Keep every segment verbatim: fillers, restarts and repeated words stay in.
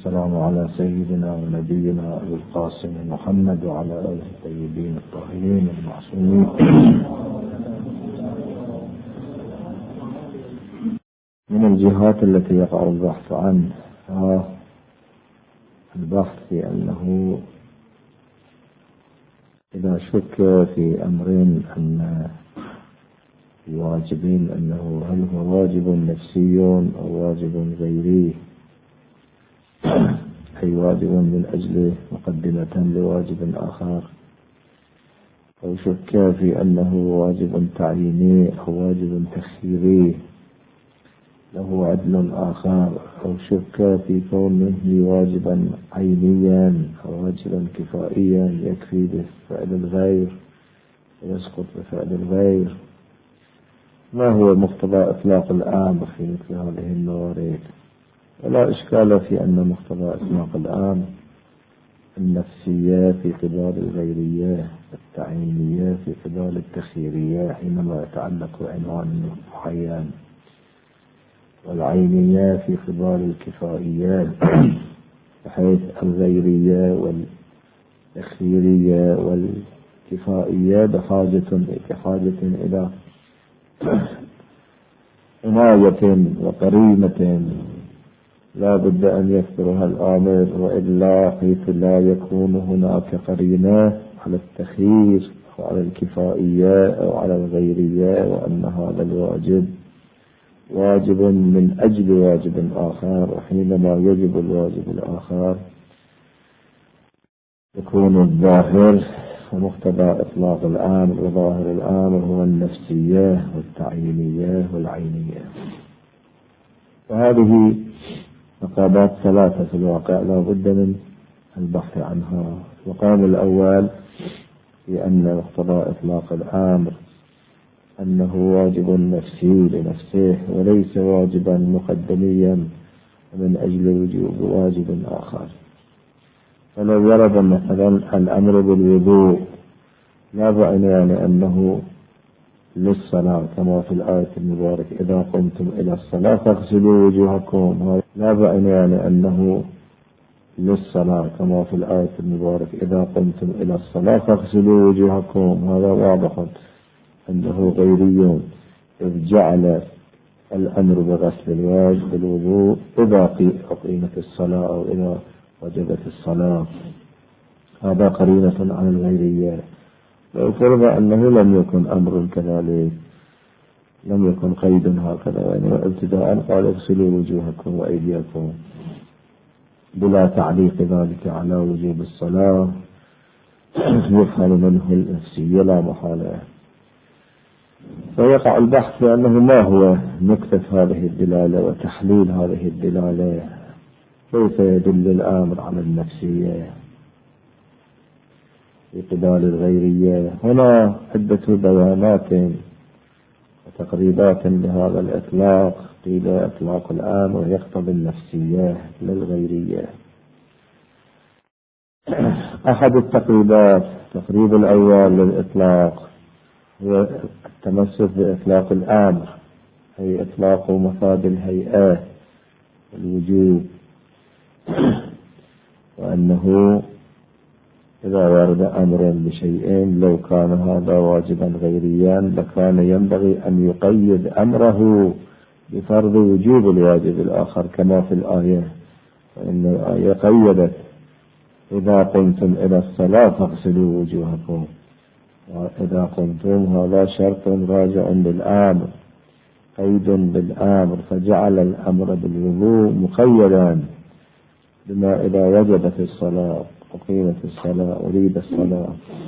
والسلام على سيدنا ونبينا أبي القاسم محمد وعلى آله الطيبين الطاهرين المعصومين. من الجهات التي يقع البحث عنها البحث في أنه إذا شك في أمرين أن الواجبين أنه هل هو واجب نفسي أو واجب غيري، أي واجب من أجل مقدمة لواجب آخر، أو شك في أنه واجب تعييني أو واجب تخييري له عدل آخر، أو شك في كونه واجبا عينيا أو واجبا كفائيا يكفي بفعل الغير ويسقط بفعل الغير. ما هو مقتضى إطلاق الأمر في مثل هذه الموارد؟ ولا إشكال في أن مقتضى إطلاق الأمر النفسية في قبال الغيرية، التعيينية في قبال التخييرية حينما يتعلق عنوان معين، والعينية في قبال الكفائية بحيث الغيرية والتخييرية والكفائية بحاجة بحاجة إلى عناية وقرينة لا بد أن يذكرها الآمر، وإلا حيث لا يكون هناك قرينة على التخيير أو على الكفائية أو على الغيرية وأن هذا الواجب واجب من أجل واجب آخر، وحينما يجب الواجب الآخر يكون الظاهر ومقتضى إطلاق الأمر وظاهر الأمر هو النفسية والتعيينية والعينية. وهذه مقامات ثلاثة في الواقع لا بد من البحث عنها. المقام الأول في أن مقتضى إطلاق الأمر أنه واجب نفسي لنفسه وليس واجبا مقدميا من أجل وجوب واجب آخر. فلو ورد مثلا الأمر بالوضوء لا بعنيان أنه للصلاة كما في الآية المباركة إذا قمتم إلى الصلاة فاغسلوا وجوهكم، لا بعنيان أنه للصلاة كما في الآية المباركة إذا قمتم إلى الصلاة فاغسلوا وجوهكم. هذا واضح أنه غيري، إذ جعل الأمر بغسل الوجه بالوضوء إذا قيمت الصلاة أو إذا وجبت الصلاة. هذا قرينة عن الغيرية. لو فرض أنه لم يكن أمر كذلك، لم يكن قيد هكذا، يعني ابتداء قال اغسلوا وجوهكم وأيديكم بلا تعليق ذلك على وجوب الصلاة، يفهم منه النفسية لا محالة. فيقع البحث في أنه ما هو نكتة هذه الدلالة وتحليل هذه الدلالة، كيف يدل الأمر على النفسية في قبال الغيرية. هنا عدة بيانات وتقريبات لهذا الإطلاق. قيل إطلاق الأمر يقتضي النفسية للغيرية. أحد التقريبات التقريب الأول للإطلاق هو التمسك بإطلاق الأمر، أي إطلاق مفاد الهيئة الوجوب، وأنه إذا ورد أمر بشيء لو كان هذا واجبا غيريا لكان ينبغي أن يقيد أمره بفرض وجوب الواجب الآخر كما في الآية، فإن الآية قيدت إذا قمتم إلى الصلاة فاغسلوا وجوهكم، وإذا قمتم هذا شرط راجع للأمر قيد بالأمر، فجعل الأمر بالوضوء مقيدا بما إذا وجبت الصلاة وقيمت الصلاة أريد الصلاة.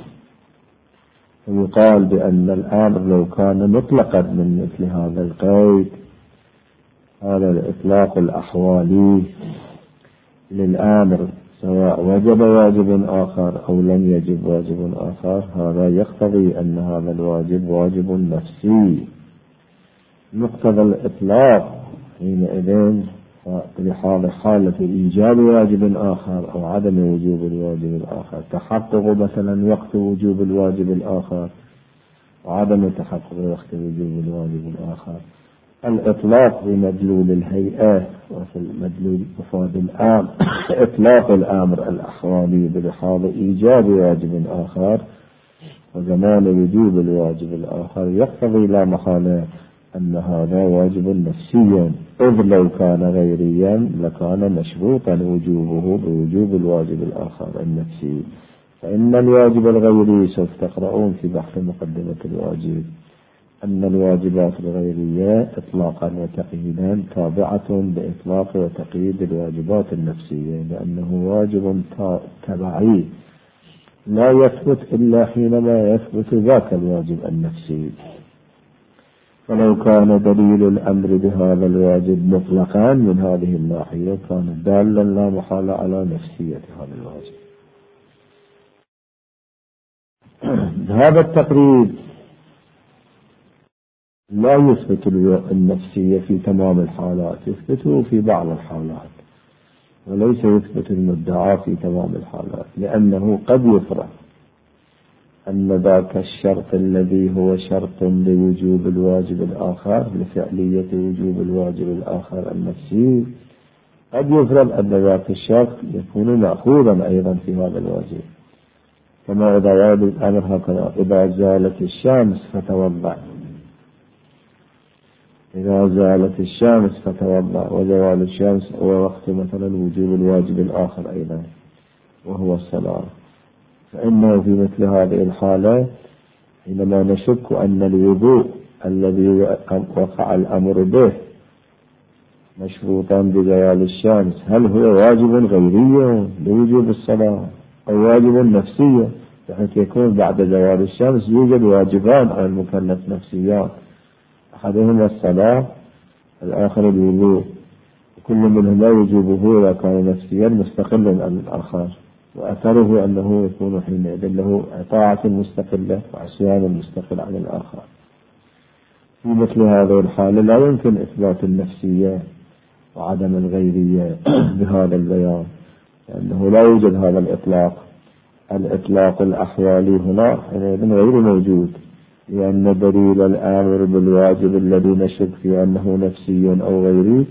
ويقال بأن الأمر لو كان مطلقا من مثل هذا القيد، هذا الإطلاق الأحوالي للأمر سواء وجب واجب آخر أو لم يجب واجب آخر، هذا يقتضي أن هذا الواجب واجب نفسي. مقتضى الإطلاق حينئذ لحال حالة إيجاب واجب آخر أو عدم وجوب الواجب الآخر، تحقق مثلا وقت وجوب الواجب الآخر وعدم تحقق وقت وجوب الواجب الآخر، الإطلاق بمدلول الهيئة وفي المدلول المفاد العام إطلاق الأمر الأحوالي بلحاظ إيجاب واجب آخر وزمان وجوب الواجب الآخر يقتضي لا محالة أن هذا واجب نفسي، إذ لو كان غيريا لكان مشروطا وجوبه بوجوب الواجب الآخر النفسي. فإن الواجب الغيري سوف تقرؤون في بحث مقدمة الواجب أن الواجبات الغيرية إطلاقا وتقييدا تابعة بإطلاق وتقييد الواجبات النفسية، لأنه واجب تبعي لا يثبت إلا حينما يثبت ذاك الواجب النفسي. فلو كان دليل الأمر بهذا الواجب مطلقا من هذه الناحية كان دالا لا محالة على نفسية هذا الواجب. هذا التقريب لا يثبت النفسية في تمام الحالات، يثبته في بعض الحالات وليس يثبت المدعى في تمام الحالات، لأنه قد يفرض أن ذاك الشرط الذي هو شرط لوجوب الواجب الآخر لفعلية وجوب الواجب الآخر النفسي قد يفرض أن ذاك الشرط يكون مأخوذا أيضا في هذا الواجب، كما إذا ورد الأمر هكذا: إذا زالت الشمس فتوضأ، إذا زالت الشمس فتوضأ، وزوال الشمس هو وقت مثلا وجوب الواجب الآخر أيضا وهو الصلاة. فإنه في مثل هذه الحالة حينما نشك أن الوضوء الذي وقع الأمر به مشروطا بزوال الشمس هل هو واجب غيري لوجوب الصلاة أو واجب نفسي، بحيث يكون بعد زوال الشمس يوجد واجبان على المكلف نفسيان، أحدهما الصلاة الآخر الوضوء، كل منهما وجوبه إذا كان نفسيا مستقلا عن الآخر، وأثره أنه يكون حينئذ له طاعة مستقلة وعصيان مستقل عن الآخر. في مثل هذه الحالة لا يمكن إثبات النفسية وعدم الغيرية بهذا البيان، لأنه لا يوجد هذا الإطلاق. الإطلاق الأحوالي هنا حينئذ غير موجود، لأن دليل الآمر بالواجب الذي نشك في أنه نفسي أو غيري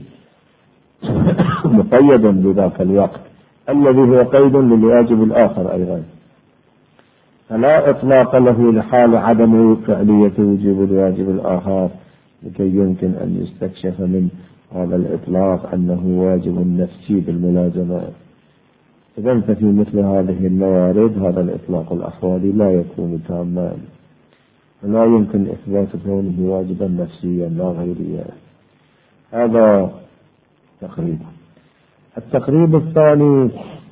مقيدا بذاك الوقت الذي هو قيد للواجب الآخر أيضا، فلا إطلاق له لحال عدم فعلية وجوب الواجب الآخر لكي يمكن أن يستكشف من هذا الإطلاق أنه واجب نفسي بالملازمة. إذن ففي مثل هذه الموارد هذا الإطلاق الأحوالي لا يكون تاما، فلا يمكن إثبات كونه واجبا نفسيا لا غيريا. هذا تقريب. التقريب الثاني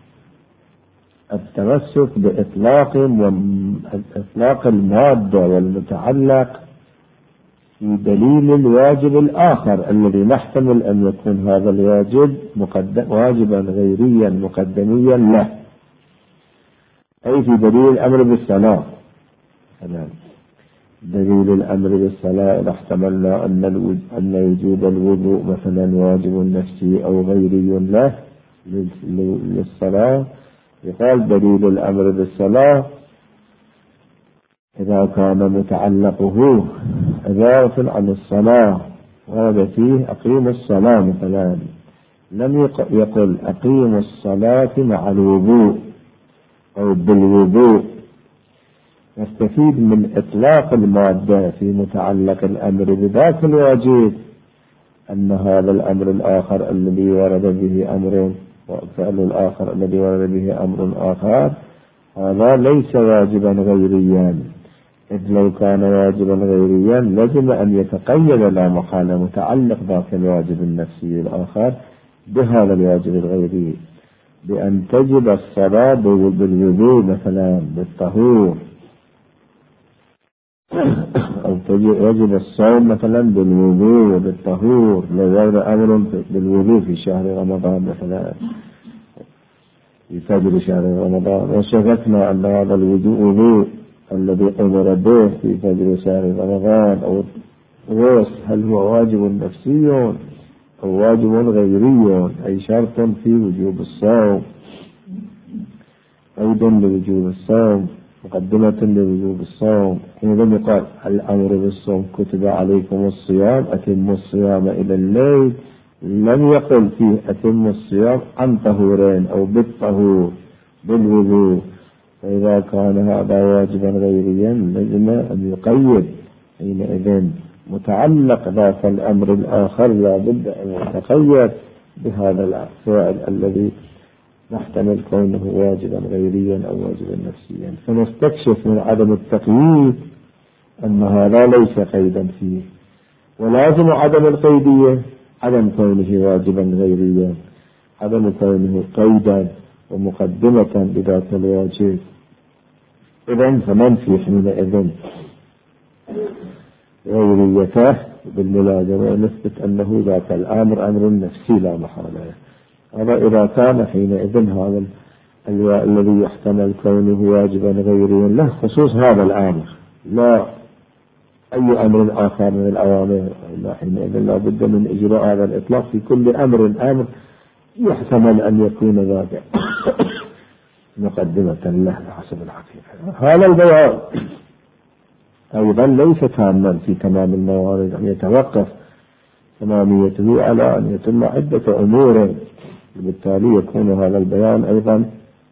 التمسك بإطلاق وإطلاق المادة والمتعلق في دليل الواجب الآخر الذي نحتمل أن يكون هذا الواجب واجبا غيريا مقدميا له، أي في دليل الأمر بالصلاة. دليل الأمر بالصلاة إذا احتملنا أن أن وجوب الوضوء مثلا واجب نفسي أو غيري له للصلاة، يقال دليل الأمر بالصلاة إذا كان متعلقه عبارة عن الصلاة ورد فيه أقيم الصلاة مثلا، لم يقل أقيم الصلاة مع الوضوء أو بالوضوء، نستفيد من إطلاق المادة في متعلق الأمر بذاك الواجب أن هذا الأمر الآخر الذي ورد به أمر وفعل الآخر الذي ورد به أمر آخر هذا ليس واجبا غيريا، إذ لو كان واجبا غيريا لازم أن يتقيد لا محالة متعلق ذاك الواجب النفسي الآخر بهذا الواجب الغيري، بأن تجب الصلاة بالوضوء مثلا بالطهور، أو يجب الصوم مثلا بالوضوء وبالطهور لو ورد أمر بالوضوء في شهر رمضان مثلا في فجر شهر رمضان، وشككنا أن هذا الوضوء وضوء الذي أمر به في فجر شهر رمضان أو غوث هل هو واجب نفسي أو واجب غيري، أي شرط في وجوب الصوم أيضا لوجوب الصوم مقدمة لوجوب الصوم، حينئذ يقال الأمر بالصوم كتب عليكم الصيام أتموا الصيام إلى الليل، لم يقل فيه أتموا الصيام عن طهورين أو بالطهور بالوضوء. فإذا كان هذا واجبا غيريا لازم أن يقيد حينئذ متعلق ذاك الأمر الآخر، لا بد أن يتقيد بهذا الفعل الذي نحتمل كونه واجبا غيريا أو واجبا نفسيا، فنستكشف من عدم التقييد أن هذا ليس قيدا فيه، ولازم عدم القيدية عدم كونه واجبا غيريا، عدم كونه قيدا ومقدمة بذات الواجب. إذن فننفي حينئذ غيريته بالملازمة ونثبت أنه ذاك الأمر أمر نفسي لا محالة. هذا إذا كان حينئذ هذا الذي يحتمل كونه واجبا غيريا له خصوص هذا الأمر، لا أي أمر آخر من الأوامر، لا حينئذ لا بد من إجراء هذا الإطلاق في كل أمر أمر يحتمل أن يكون ذاك مقدمة له حسب الحقيقة. هذا البيان أيضا ليس تاما في تمام الموارد، أن يتوقف تماميته على أن يتم عدة أمور، بالتالي يكون هذا البيان أيضا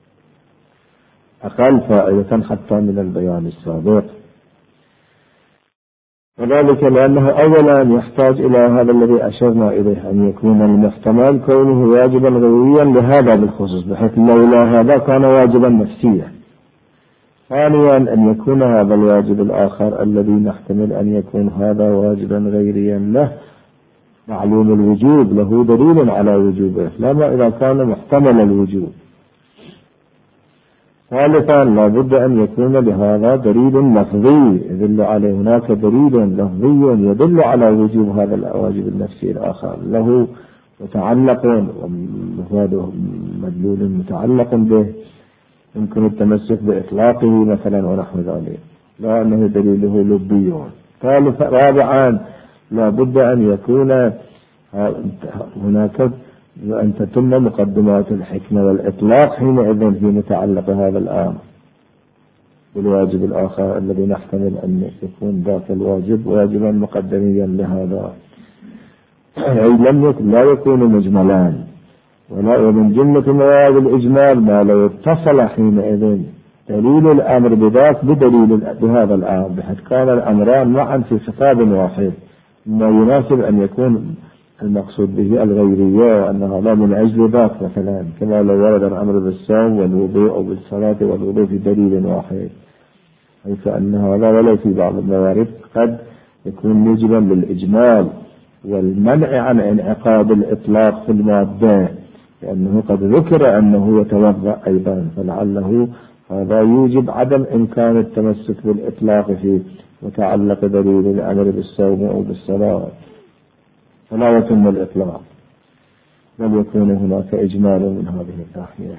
أقل فائدة حتى من البيان السابق، وذلك لأنه أولا يحتاج إلى هذا الذي أشرنا إليه، أن يكون المحتمل كونه واجبا غيريا لهذا بالخصوص، بحيث لولا هذا كان واجبا نفسيا. ثانيا أن يكون هذا الواجب الآخر الذي نحتمل أن يكون هذا واجبا غيريا له معلوم الوجوب، له دليل على وجوبه، لا إذا كان محتمل الوجوب. ثالثا لا بد أن يكون لهذا دليل لفظي يدل عليه، هناك دليل لفظي يدل على وجوب هذا الواجب النفسي الآخر، له متعلق وهذا مدلول متعلق به يمكن التمسك بإطلاقه مثلا ونحو ذلك، لا أنه دليله لبي. ثالثا رابعا لا بد أن يكون هناك أن تتم مقدمات الحكمة والإطلاق حينئذ في متعلق هذا الأمر بالواجب الآخر الذي نحتمل أن يكون ذاك الواجب واجبا مقدميا لهذا، أي لم يكن لا يكون مجملان، ولا من جملة مواد الإجمال ما لو اتصل حينئذ دليل الأمر بذاك بدليل بهذا الأمر، بحيث كان الأمران معا في خطاب واحد، ما يناسب أن يكون المقصود به الغيرية، وأن هذا من أجل ذاك مثلا، كما لو ورد الأمر بالصوم والوضوء أو بالصلاة والوضوء في دليل واحد، أي فأن هذا ولو في بعض الموارد قد يكون موجبا للإجمال والمنع عن انعقاد الإطلاق في المادة، لأنه قد ذكر أنه يتوضأ أيضا، فلعله هذا يوجب عدم إمكان التمسك بالإطلاق في متعلق دليل الأمر بالصوم أو بالصلاة، فلا يتم الإطلاق، بل يكون هناك إجمال من هذه الناحية.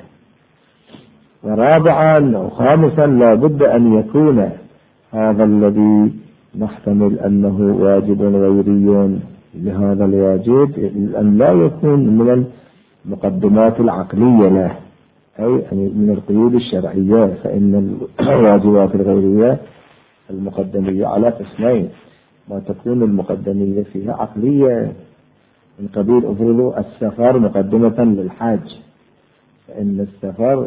ورابعا أو خامسا لا بد أن يكون هذا الذي نحتمل أنه واجب غيري لهذا الواجب أن لا يكون من المقدمات العقلية له، أي من القيود الشرعية، فإن الواجبات الغيرية المقدمية على قسمين، ما تكون المقدمية فيها عقلية من قبيل أفرضوا السفر مقدمة للحاج، فإن السفر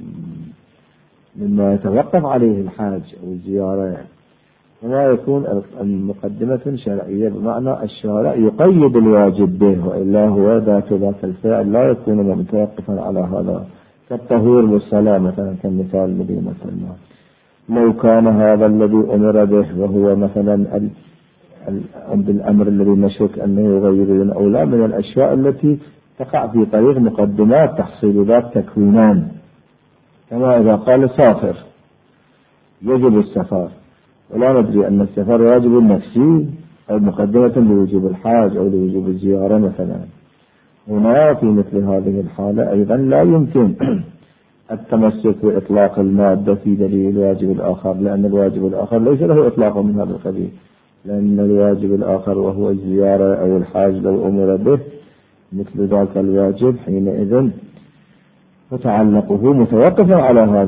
مما يتوقف عليه الحاج أو الزيارة، وما يكون المقدمة شرعية بمعنى الشارع يقيد الواجب به، وإلا هو ذات ذات الفعل لا يكون متوقفا على هذا، كالطهور بالصلاة مثلا كالمثال الذي مثلنا. لو كان هذا الذي أمر به وهو مثلا بالأمر الذي نشك أنه غير أو لا من الأشياء التي تقع في طريق مقدمات تحصيل ذات تكوينان، كما إذا قال سافر يجب السفر، ولا ندري أن السفر واجب نفسي أو مقدمة لوجوب الحاج أو لوجوب الزيارة مثلا. هنا في مثل هذه الحالة أيضا لا يمكن التمسك بإطلاق المادة في دليل الواجب الآخر، لأن الواجب الآخر ليس له إطلاق من هذا القبيل، لأن الواجب الآخر وهو الزيارة أو الحاج لو أمر به مثل ذاك الواجب حينئذ متعلقه متوقف على هذا،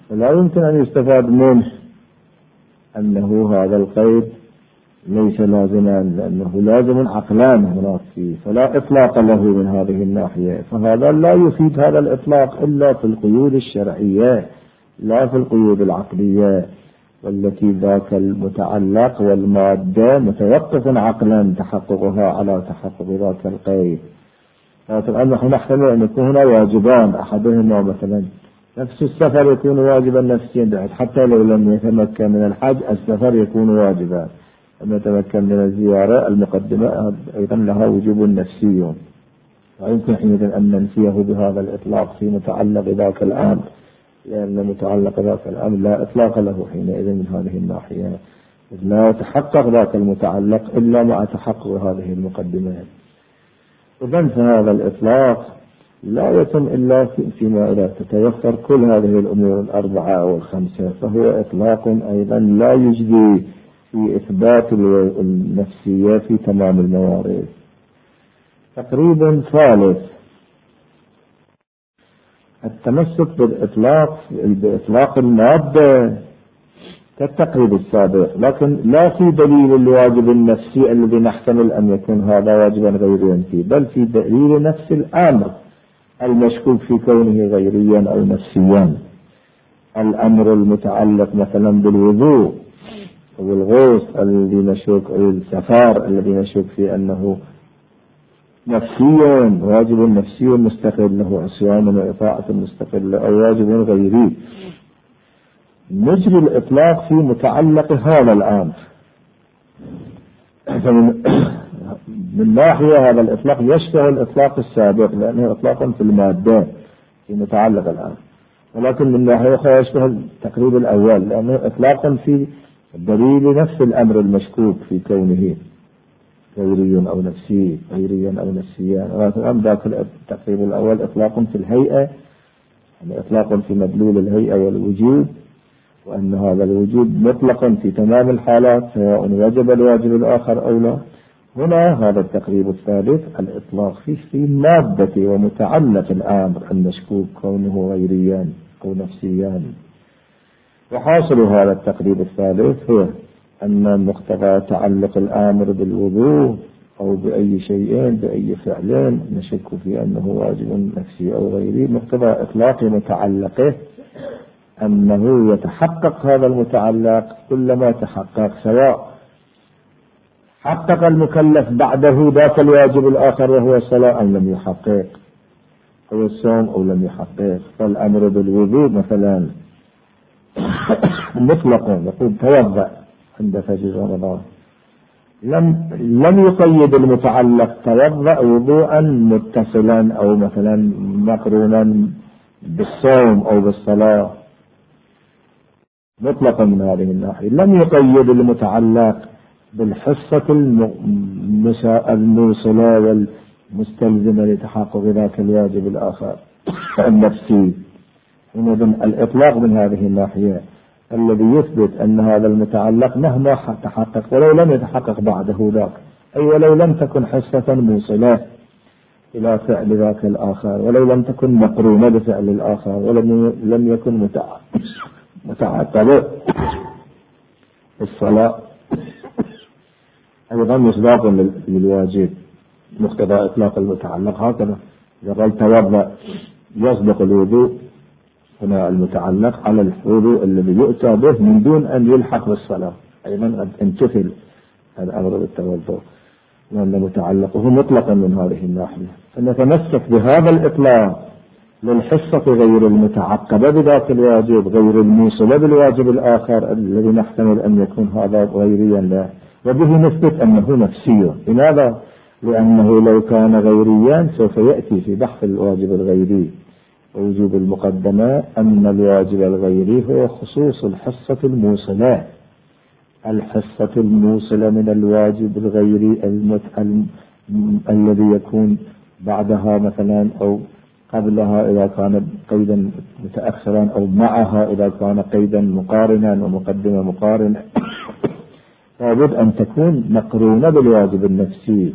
فلا يمكن أن يستفاد منه أنه هذا القيد ليس لازما، لأنه لازم عقلان هناك فيه، فلا إطلاق له من هذه الناحية. فهذا لا يفيد هذا الإطلاق إلا في القيود الشرعية لا في القيود العقلية، والتي ذاك المتعلق والمادة متوقف عقلا تحققها على تحقق ذاك القيد. فالآن نحن نحتمل أن يكون هنا واجبان، أحدهما مثلا نفس السفر يكون واجبا نفسيا، حتى لو لم يتمكن من الحج السفر يكون واجبا، لم يتمكن من الزيارة المقدمة أيضا لها وجوب نفسي، ويمكن حينئذ أن ننفيه بهذا الإطلاق في متعلق ذاك الأمر، لأن متعلق ذاك الأمر لا إطلاق له حينئذ من هذه الناحية، لا يتحقق ذاك المتعلق إلا مع تحقق هذه المقدمات. إذن فهذا الإطلاق لا يتم إلا فيما إذا تتوفر كل هذه الأمور الأربعة أو الخمسة، فهو إطلاق أيضا لا يجدي في إثبات النفسية في تمام الموارد. تقريبا ثالث التمسك بالإطلاق بإطلاق المادة كالتقريب السابق، لكن لا في دليل الواجب النفسي الذي نحتمل أن يكون هذا واجبا غيريا فيه، بل في دليل نفس الأمر المشكوك في كونه غيريا أو نفسيا. الأمر المتعلق مثلا بالوضوء أو الغوص الذي نشك أو السفار الذي نشك في أنه نفسيا واجب نفسي مستقل له عصيان وإطاعة مستقل أو واجب غيري، نجري الإطلاق في متعلق هذا الأمر. من ناحية هذا الإطلاق يشبه الإطلاق السابق لأنه إطلاق في المادة في متعلق الأمر، ولكن من ناحية أخرى يشبه التقريب الأول لأنه إطلاق في دليل نفس الأمر المشكوك في كونه غيري أو نفسي غيريا أو نفسيا. ولكن ذاك التقريب الأول إطلاق في الهيئة، يعني إطلاق في مدلول الهيئة والوجود، وأن هذا الوجود مطلقا في تمام الحالات سواء وجب الواجب الآخر أو لا. هنا هذا التقريب الثالث الإطلاق فيه في مادة ومتعلق الأمر المشكوك كونه غيريا أو نفسيا. وحاصل هذا التقريب الثالث هو أن مقتضى تعلق الأمر بالوضوء أو بأي شيء بأي فعل نشك في أنه واجب نفسي أو غيري، مقتضى إطلاق متعلقه أنه يتحقق هذا المتعلق كلما تحقق، سواء حقق المكلف بعده ذاك الواجب الآخر وهو الصلاة أو لم يحقق، أو الصوم أو لم يحقق. فالأمر بالوضوء مثلا مطلق، يقول توضأ عند فجر رمضان، لم لم يقيد المتعلق توضأ وضوءا متصلا أو مثلا مقرونا بالصوم أو بالصلاة مطلقا من هذه الناحية. لم يقيد المتعلق بالحصة الموصلة والمستلزمة لتحقق ذاك الواجب الآخر النفسي. إذن الإطلاق من هذه الناحية الذي يثبت أن هذا المتعلق مهما تحقق ولو لم يتحقق بعده ذاك، أي ولو لم تكن حصة موصلة إلى فعل ذاك الآخر، ولو لم تكن مقرونة بفعل الآخر، ولم لم يكن متعقبة الصلاة، أيضا مصداق للواجب مقتضى إطلاق المتعلق. هكذا إذا قال توضأ يصدق الوضوء هنا المتعلق على الوضوء الذي يؤتى به من دون أن يلحق بالصلاة، أيضا امتثل الأمر بالتوضؤ لأن متعلقه مطلقا من هذه الناحية. فنتمسك بهذا الإطلاق للحصة غير المتعقبة بذات الواجب غير الموصلة بالواجب الآخر الذي نحتمل أن يكون هذا غيريا له، وبه نثبت أنه نفسي. لماذا؟ لأنه لو كان غيريا سوف يأتي في بحث الواجب الغيري ووجوب المقدمة أن الواجب الغيري هو خصوص الحصة الموصلة، الحصة الموصلة من الواجب الغيري المت... الذي يكون بعدها مثلا أو قبلها إذا كان قيدا متأخرا أو معها إذا كان قيدا مقارنا ومقدمة مقارنة. لابد أن تكون مقرونة بالواجب النفسي.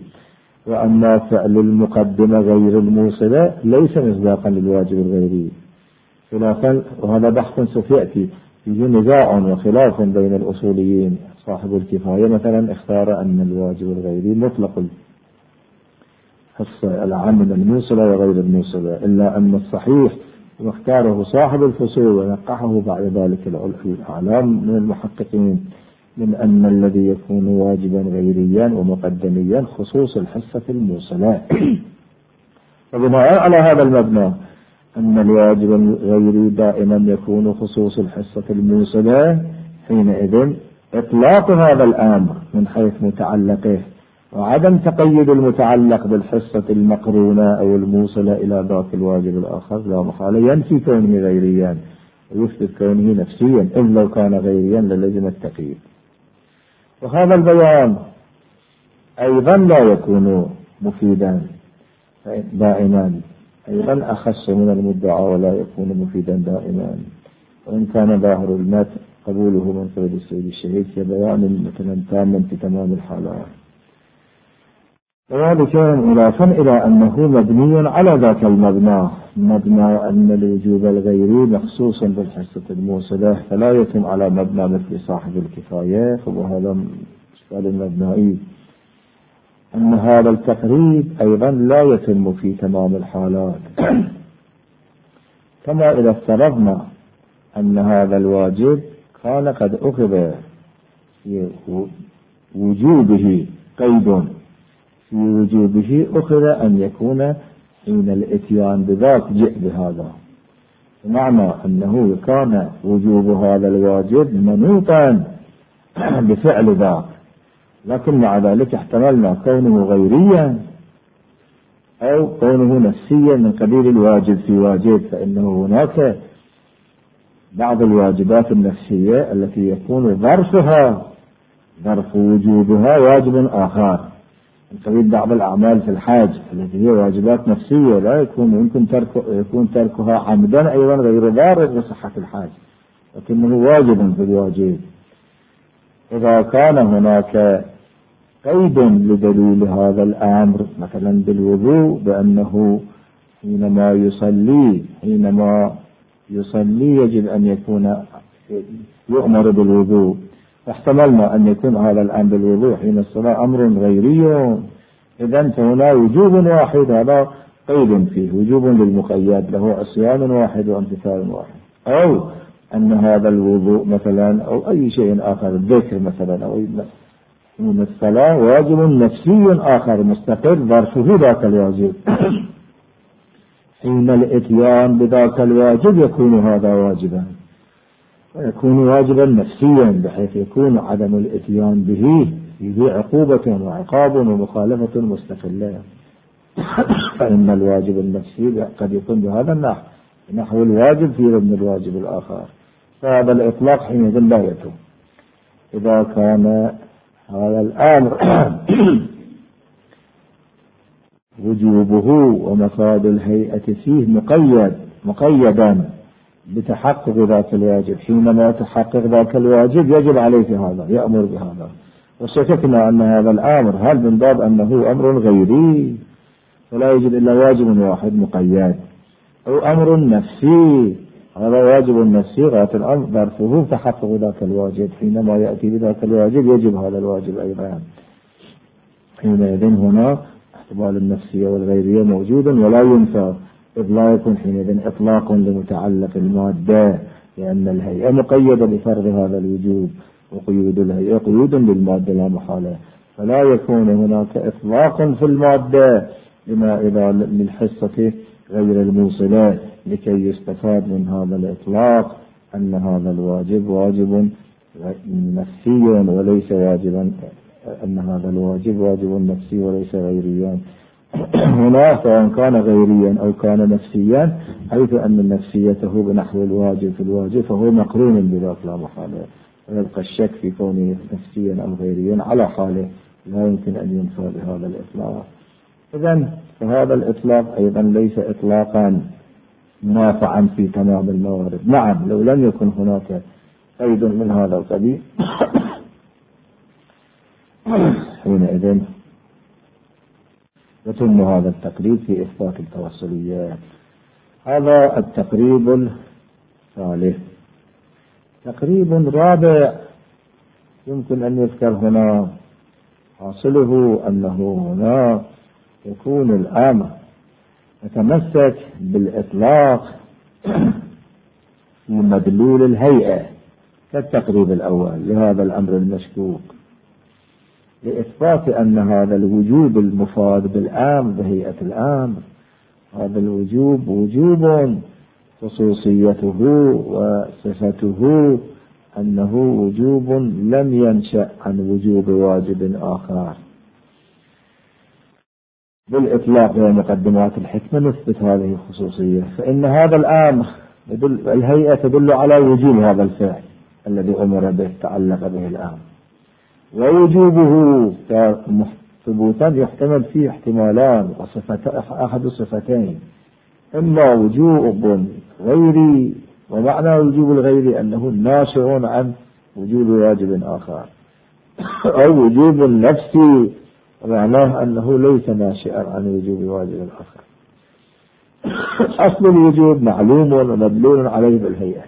وأما فعل المقدمة غير الموصلة ليس مصداقا للواجب الغيري، خلافا، وهذا بحث سوف يأتي فيه نزاع وخلاف بين الأصوليين. صاحب الكفاية مثلا اختار أن الواجب الغيري مطلق الحصة العام من الموصلة وغير الموصلة، إلا أن الصحيح واختاره صاحب الفصول ونقحه بعد ذلك الأعلام من المحققين من أن الذي يكون واجبا غيريا ومقدميا خصوص الحصة الموصلة. وبناء على هذا المبنى أن الواجب الغيري دائما يكون خصوص الحصة الموصلة، حينئذ إطلاق هذا الأمر من حيث متعلقه وعدم تقيد المتعلق بالحصة المقرونة أو الموصلة إلى ذاك الواجب الآخر لا محالة ينفي كونه غيريا ويثبت كونه نفسيا، إذ لو كان غيريا للزم التقييد. وهذا البيان أيضا لا يكون مفيدا دائما، أيضا أخص من المدعى ولا يكون مفيدا دائما، وإن كان ظاهر المات قبوله من قبل السيد الشهيد كبيان مثلا تاما في تمام الحالات. وذلك إضافا إلى أنه مبني على ذاك المبنى، مبنى أن الوجوب الغيري مخصوص بالحصة الموصلة فلا يتم على مبنى مثل صاحب الكفاية، وهذا إشكال مبنائي. أن هذا التقريب أيضا لا يتم في تمام الحالات، كما إذا افترضنا أن هذا الواجب كان قد أخذ في وجوبه قيد، في وجوبه أخذ أن يكون حين الإتيان بذاك جئ بهذا، بمعنى أنه كان وجوب هذا الواجب منوطا بفعل ذاك، لكن مع ذلك احتملنا كونه غيريا أو كونه نفسيا من قبيل الواجب في واجب، فإنه هناك بعض الواجبات النفسية التي يكون ظرفها ظرف وجوبها واجب آخر من قبيل بعض الأعمال في الحاج التي هي واجبات نفسية لا يكون يمكن ترك يكون تركها عمدا أيضا غير ضار بصحة الحاج، لكنه واجب في الواجب. إذا كان هناك قيد لدليل هذا الأمر مثلا بالوضوء بأنه حينما يصلي حينما يصلي يجب أن يكون يؤمر بالوضوء، فاحتملنا أن يكون هذا الأمر بالوضوء حين الصلاة أمر غيري، إذن فهنا وجوب واحد، هذا قيد فيه وجوب للمقيد له عصيان واحد وامتثال واحد، أو أن هذا الوضوء مثلا أو أي شيء آخر الذكر مثلا أو من الصلاة واجب نفسي آخر مستقل ظرفه ذاك الواجب. حين الاتيان بذاك الواجب يكون هذا واجبا ويكون واجبا نفسيا، بحيث يكون عدم الاتيان به فيه عقوبة وعقاب ومخالفة مستقلة. فإن الواجب النفسي قد يكون بهذا النحو نحو الواجب في ضمن الواجب الآخر، فهذا الإطلاق حينئذ لا يتم. إذا كان هذا الأمر وجوبه ومفاد الهيئة فيه مقيد مقيدا بتحقق ذاك الواجب، حينما يتحقق ذاك الواجب يجب عليه هذا يأمر بهذا. وشككنا أن هذا الأمر هل من باب أنه أمر غيري فلا يوجد إلا واجب واحد مقيد، أو أمر نفسي هذا واجب نفسي غاية الأمر ظرفه تحقق ذاك الواجب، حينما يأتي بذاك الواجب يجب هذا الواجب أيضا. حينئذ هنا احتمال النفسية والغيرية موجود ولا ينفى، إذ لا يكون حينئذ إطلاق لمتعلق المادة، لأن الهيئة مقيدة بفرض هذا الوجوب، وقيود الهيئة قيود للمادة لا محالة، فلا يكون هناك إطلاق في المادة لما إذا للحصة غير الموصلة، لكي يستفاد من هذا الإطلاق أن هذا الواجب واجب نفسي وليس واجبا، أن هذا الواجب واجب نفسي وليس غيريا. هنا سواء كان غيريا أو كان نفسيا، حيث أن نفسيته بنحو الواجب في الواجب فهو مقرون بذاك لا محالة، ويبقى الشك في كونه نفسيا أو غيريا على حاله لا يمكن أن ينفى بهذا الإطلاق. إذن فهذا الإطلاق أيضا ليس إطلاقا نافعا في تمام الموارد. نعم لو لم يكن هناك قيد من هذا القبيل حينئذ يتم هذا التقريب في إثبات التوصليات. هذا التقريب ثالث. تقريب رابع يمكن أن يذكر هنا، حاصله أنه هنا يكون الأمر يتمسك بالإطلاق في مدلول الهيئة كالتقريب الأول لهذا الأمر المشكوك، لإثبات أن هذا الوجوب المفاد بالأمر بهيئة الأمر، هذا الوجوب وجوب خصوصيته وصفته أنه وجوب لم ينشأ عن وجوب واجب آخر. بالإطلاق ومقدمات الحكمة نثبت هذه الخصوصية، فإن هذا الأمر يدل، الهيئة تدل على وجوب هذا الفعل الذي أمر به تعلق به الأمر، ووجوبه ثبوتا يحتمل فيه احتمالان وصفة أحد صفتين، إما وجوب غيري، ومعنى وجوب الغيري أنه ناشئ عن وجوب واجب آخر، أو وجوب نفسي ومعناه أنه ليس ناشئا عن وجوب واجب آخر. أصل الوجوب معلوم ومدلول عليه بالهيئة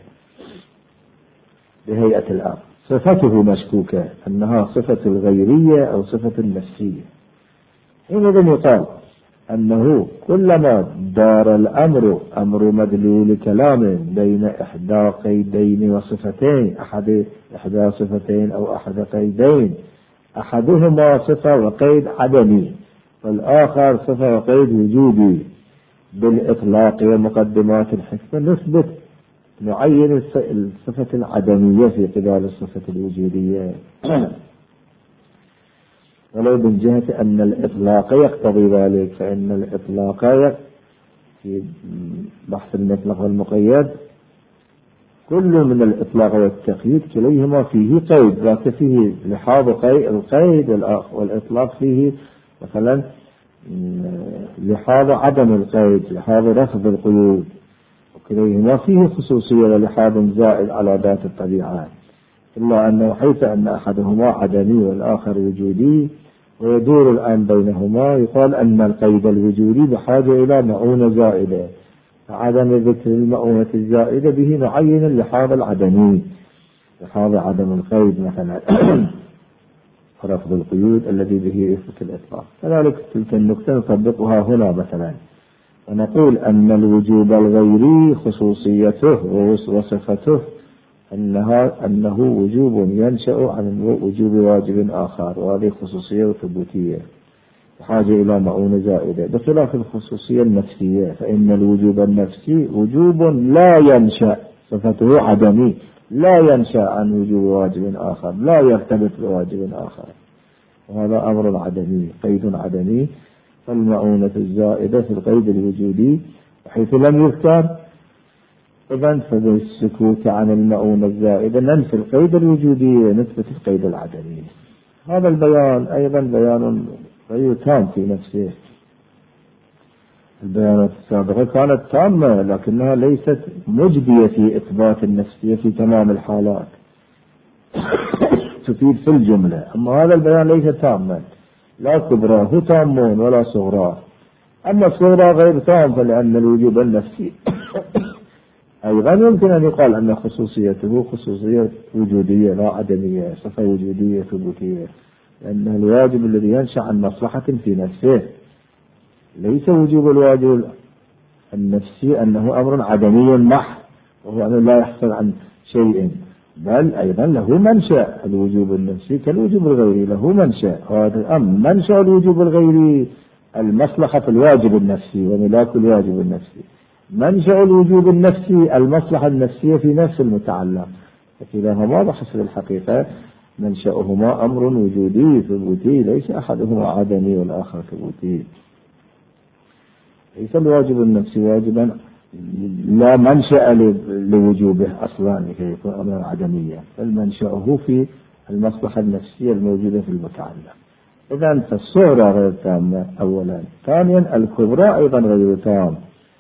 بهيئة الأمر، صفته مشكوكة أنها صفة الغيرية أو صفة النفسية. حينئذ يقال أنه كلما دار الأمر أمر مدلول كلام بين إحدى قيدين وصفتين، أحد إحدى صفتين أو أحد قيدين، أحدهما صفة وقيد عدمي والآخر صفة وقيد وجوبي، بالإطلاق ومقدمات الحكمة نثبت نعين الصفة العدمية في قبال الصفة الوجودية، ولو من جهة أن الإطلاق يقتضي ذلك، فإن الإطلاق في بحث المطلق والمقيد كل من الإطلاق والتقييد كليهما فيه قيد، ذاك فيه لحاظ القيد، والإطلاق فيه مثلا لحاظ عدم القيد، لحاظ رفض القيود، وكليهما فيه خصوصية ولحاظ زائد على ذات الطبيعة، إلا أنه حيث أن أحدهما عدمي والآخر وجودي ويدور الآن بينهما، يقال أن القيد الوجودي بحاجة إلى مؤونة زائدة، فعدم ذكر المؤونة الزائدة به نعين لحاظ العدمي، لحاظ عدم القيد مثلا رفض القيود الذي به يثبت الإطلاق. كذلك تلك النقطة نطبقها هنا مثلا ونقول أن الوجوب الغيري خصوصيته وصفته أنها أنه وجوب ينشأ عن وجوب واجب آخر، وهذه خصوصية وثبوتية بحاجة إلى مؤونة زائدة، بخلاف الخصوصية النفسية فإن الوجوب النفسي وجوب لا ينشأ، صفته عدمي لا ينشأ عن وجوب واجب آخر، لا يرتبط بواجب آخر، وهذا أمر عدمي، قيد عدمي، فالمؤونة الزائدة في القيد الوجودي حيث لم يذكر، إذن فبالسكوت عن المؤونة الزائدة ننفي القيد الوجودي ونثبت القيد العدمي. هذا البيان أيضا بيان غير تام في نفسه، البيانات السابقة كانت تامة لكنها ليست مجدية في إثبات النفسية في تمام الحالات، تفيد في الجملة، أما هذا البيان ليس تاما، لا كبراه تام ولا صغراه، أما الصغرى غير تام، فلأن الوجوب النفسي أيضا يمكن أن يقال أن خصوصيته خصوصية وجودية لا عدمية، صفة وجودية ثبوتية، لأن الواجب الذي ينشأ عن مصلحة في نفسه، ليس وجوب الواجب النفسي أنه أمر عدمي محض وهو أنه لا يحصل عن شيء، بل أيضا له منشأ. الوجوب النفسي كالوجوب الغيري له منشأ، هذا الأمر منشأ الوجوب الغيري المصلحة في الواجب النفسي وملاك الواجب النفسي، منشأ الوجوب النفسي المصلحة النفسية في نفس المتعلق، فكلاهما بحسب الحقيقة منشأهما أمر وجودي ثبوتي، ليس أحدهما عدمي والآخر ثبوتي. ليس الواجب النفسي واجبا لا منشأ لوجوبه أصلا لكي يكون أمرا عدميا، بل منشأه في المصلحة النفسية الموجودة في المتعلق. إذن فالصغرى غير تامة أولا، ثانيا الكبرى أيضا غير تام،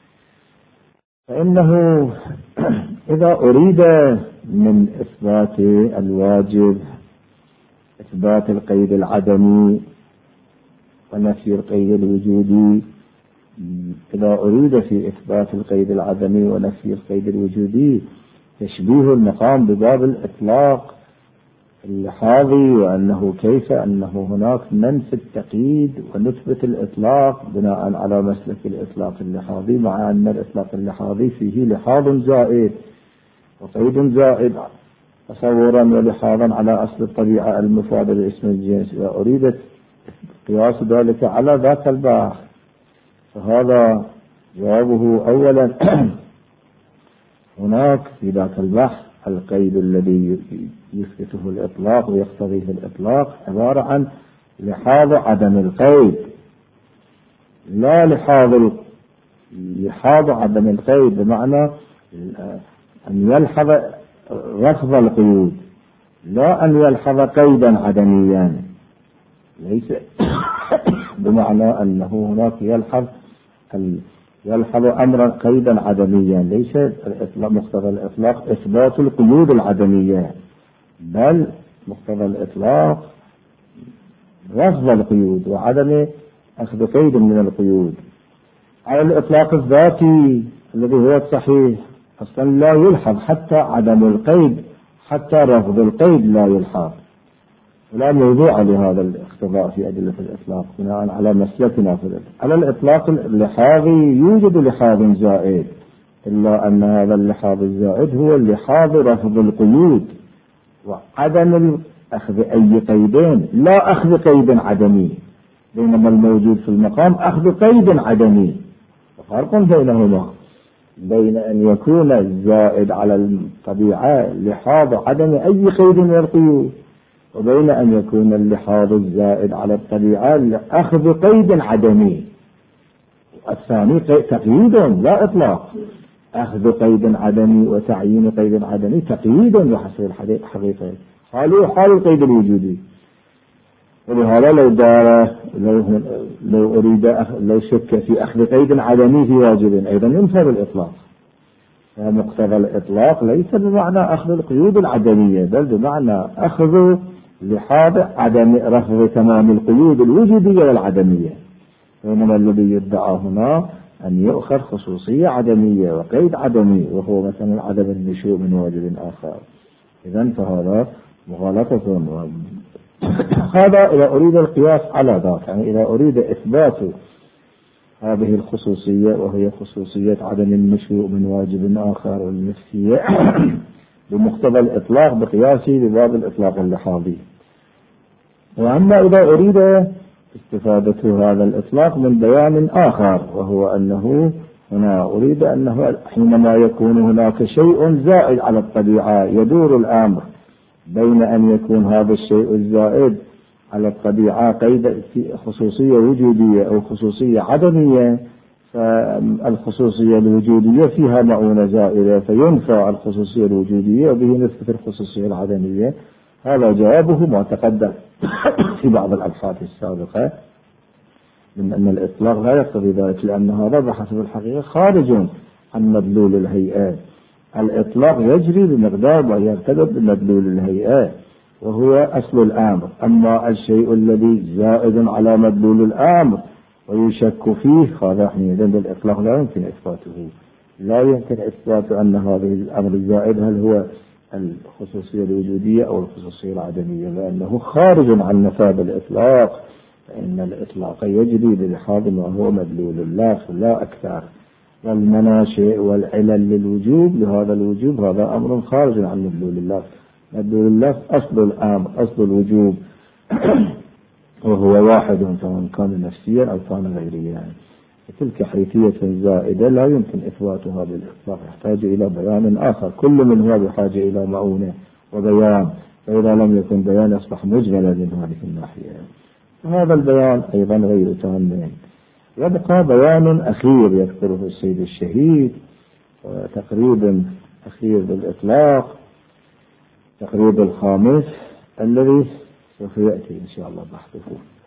فإنه إذا أريد من إثبات الواجب إثبات القيد العدمي ونفي القيد الوجودي، إذا أريد في إثبات القيد العدمي ونفي القيد الوجودي تشبيه المقام بباب الإطلاق اللحاظي، وأنه كيف أنه هناك ننفي التقييد ونثبت الإطلاق بناء على مسلك الإطلاق اللحاظي، مع أن الإطلاق اللحاظي فيه لحاظ زائد وقيد زائد تصورا ولحاظا على أصل الطبيعة المفادة لاسم الجنس، وأريد قياس ذلك على ذاك البحث. فهذا جوابه. أولا هناك في ذاك البحث القيد الذي يثبته الإطلاق ويقتضيه الإطلاق عبارة عن لحاظ عدم القيد، لا لحاظ لحاظ عدم القيد بمعنى أن يلحظ رفض القيود، لا أن يلحظ قيدا عدميا، ليس بمعنى أنه هناك يلحظ يلحظ أمرا قيدا عدميا، ليس مقتضى الإطلاق إثبات القيود العدمية، بل مقتضى الإطلاق رفض القيود وعدم أخذ قيد من القيود. على الإطلاق الذاتي الذي هو الصحيح أصلا لا يلحظ حتى عدم القيد، حتى رفض القيد لا يلحظ، ولا موضوع لهذا الاقتضاء في أدلة الإطلاق بناء على مسلكنا في الإطلاق. على الإطلاق اللحاظي يوجد لحاظ زائد، إلا أن هذا اللحاظ الزائد هو اللحاظ رفض القيود وعدم أخذ أي قيدين، لا أخذ قيد عدمي، بينما الموجود في المقام أخذ قيد عدمي. وفرق بينهما، بين أن يكون الزائد على الطبيعة لحاظ عدم أي قيد من القيود، وبين أن يكون اللحاظ الزائد على الطبيعة أخذ قيد عدمي. الثاني تقييد لا إطلاق، أخذ قيد عدمي وتعيين قيد عدمي تقييد بحسب الحقيقة، حاله حال القيد الوجودي. ولهذا لو دار لو, لو أريد لو شك في أخذ قيد عدمي في واجب أيضا ينفذ الإطلاق. فمقتضى الإطلاق ليس بمعنى أخذ القيود العدمية، بل بمعنى أخذ لحاظ عدم رفض تمام القيود الوجودية والعدمية. بينما الذي يدعى هنا أن يؤخذ خصوصية عدمية وقيد عدمي، وهو مثلا عدم النشوء من واجب آخر. إذن فهذا مغالطة. هذا إذا أريد القياس على ذاك، يعني إذا أريد إثبات هذه الخصوصية وهي خصوصية عدم النشوء من واجب آخر النفسية بمقتضى الإطلاق بقياسه بباب الإطلاق اللحاظي. وأما إذا أريد استفادة هذا الإطلاق من بيان آخر، وهو أنه هنا أريد أنه حينما يكون هناك شيء زائد على الطبيعة يدور الأمر بين أن يكون هذا الشيء الزائد على الطبيعة قيد خصوصية وجودية أو خصوصية عدمية، فالخصوصية الوجودية فيها مؤونة زائدة فينفع الخصوصية الوجودية وبه نثبت الخصوصية العدمية. هذا جوابه ما تقدم في بعض الأبحاث السابقة من أن الإطلاق لا يقتضي ذلك، لأن هذا بحسب الحقيقة خارج عن مدلول الهيئة. الإطلاق يجري بمقدار ويرتبط بمدلول الهيئة وهو أصل الأمر. أما الشيء الذي زائد على مدلول الأمر ويشك فيه هذا حينئذ بالإطلاق لا يمكن إثباته. لا يمكن إثبات أن هذا الأمر الزائد هل هو الخصوصية الوجودية أو الخصوصية العدمية، لأنه خارج عن نفاذ الإطلاق، فإن الإطلاق يجري بلحاظ ما هو مدلول الله لا أكثر. والمناشئ والعلل للوجوب لهذا الوجوب هذا أمر خارج عن مدلول الله. مدلول الله أصل الأمر أصل الوجوب وهو واحد سواء كان نفسيا أو كان غيريا. تلك حيثية زائدة لا يمكن إثباتها بالإطلاق، يحتاج إلى بيان آخر، كل من هو بحاجة إلى مؤونة وبيان، فإذا لم يكن بيان أصبح مجملا من هذه الناحية. هذا البيان أيضا غير تام. يبقى بيان أخير يذكره السيد الشهيد، تقريبا أخير بالإطلاق، تقريبا الخامس الذي سوف يأتي إن شاء الله بحثه.